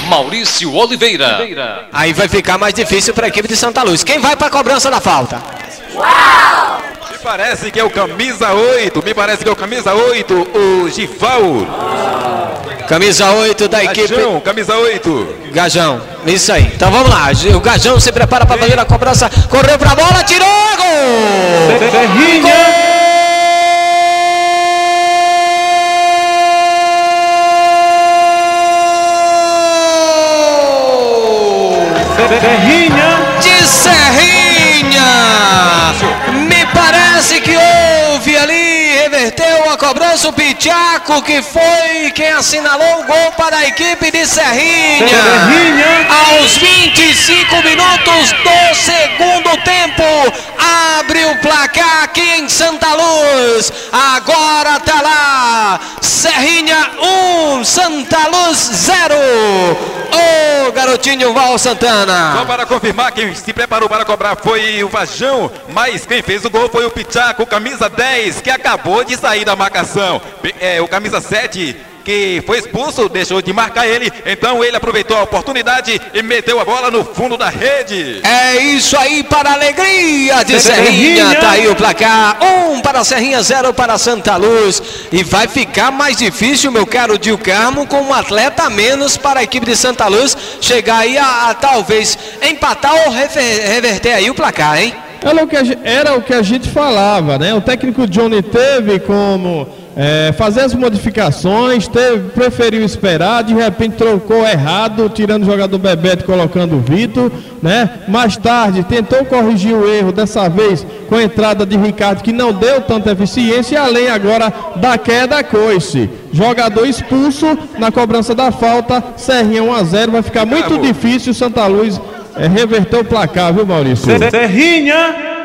Maurício Oliveira. Aí vai ficar mais difícil para a equipe de Santa Luz. Quem vai para a cobrança da falta? Me parece que é o camisa 8. Me parece que é o camisa 8, o Gival. Camisa 8 da equipe. Gajão, camisa 8. Gajão, isso aí. Então vamos lá. O Gajão se prepara para fazer a cobrança. Correu para a bola, tirou, gol! Serrinha. Serrinha. De Serrinha. Me parece que houve ali, reverteu a cobrança o Pitiaco, que foi quem assinalou o gol para a equipe de Serrinha. Aos 25 minutos do segundo tempo, abre o placar aqui em Santa Luz. Agora tá lá, Serrinha 1, Santa Luz 0. Ô garotinho Val Santana. Só para confirmar, quem se preparou para cobrar foi o Vajão, mas quem fez o gol foi o Pitiaco, camisa 10, que acabou de sair da marcação. O camisa 7, que foi expulso, deixou de marcar ele, então ele aproveitou a oportunidade e meteu a bola no fundo da rede. É isso aí, para a alegria de Serrinha. Tá aí o placar, 1 para Serrinha, 0 para Santa Luz. E vai ficar mais difícil, meu caro Dil Carmo, com um atleta a menos para a equipe de Santa Luz chegar aí a talvez empatar ou reverter aí o placar, hein? Era o que a gente falava, né? O técnico Johnny teve como fazer as modificações, preferiu esperar, de repente trocou errado, tirando o jogador Bebeto e colocando o Vitor, né? Mais tarde tentou corrigir o erro, dessa vez com a entrada de Ricardo, que não deu tanta eficiência, e além agora da queda Coice. Jogador expulso na cobrança da falta, Serrinha 1-0, vai ficar muito difícil o Santa Luz reverter o placar, viu, Maurício? Serrinha.